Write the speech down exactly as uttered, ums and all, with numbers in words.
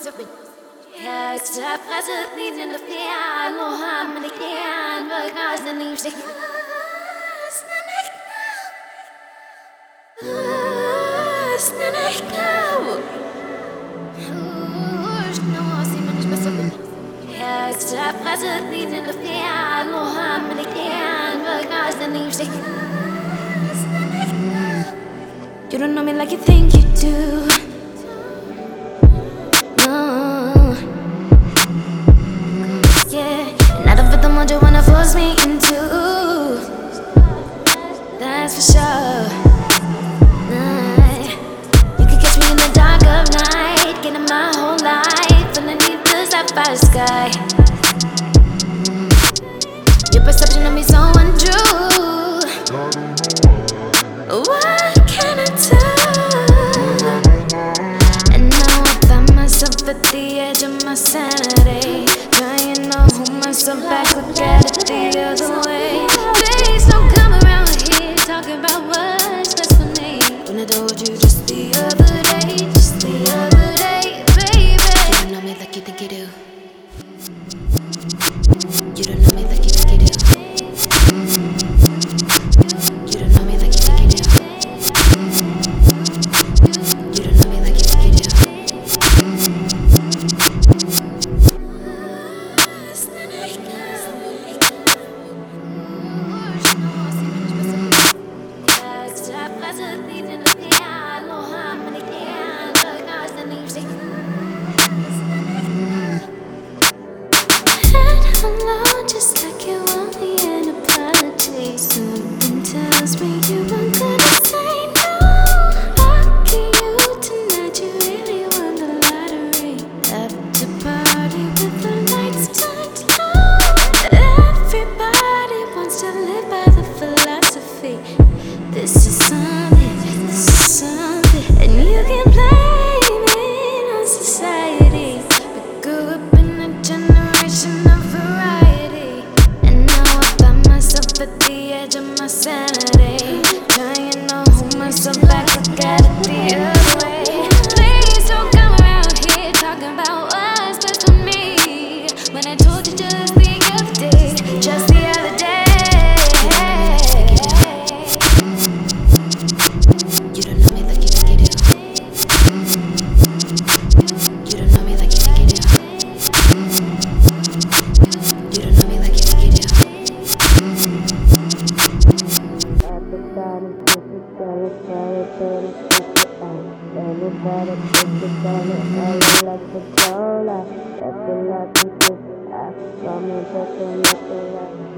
extra present, needing the fear, no harm in the can, but guys, the leaves they extra present, needing the fear, no harm in the can, but guys, the leaves they you don't know me like you think you do. No. Yeah, not a victim what you wanna force me into. That's for sure. Nah. You can catch me in the dark of night, getting my whole life underneath the sapphire sky. Your perception of me so untrue. What can I do? And now I find myself at the edge of my sanity, trying to hold myself back, look at it the other way. Please don't come around here talking about what's best for me, when I told you just the other day, just the other day, baby. You don't know me like you think you do. You don't know me like you think you do. You don't know me like you think you do. You don't know me like you think you do. Just like you want me an apology. Something tells me you weren't gonna say no. Lucky you tonight, you really won the lottery. After party with the lights turned low. Everybody wants to live by the philosophy. This is something, this is something, and you can blame it on society. We grew up in a generation of variety, and now I find myself at the edge of my sanity, trying to hold myself back, look at it the other way. Please don't come around here talking about what's best for me, when I told you just the other day, just the other day. You don't know me like you think you do. You don't know me like you think you do. You don't know me like you think you do. Everybody push it down, everybody push it out. Everybody push it down, everybody like the cola. Everybody push it out. From the bottom of the light.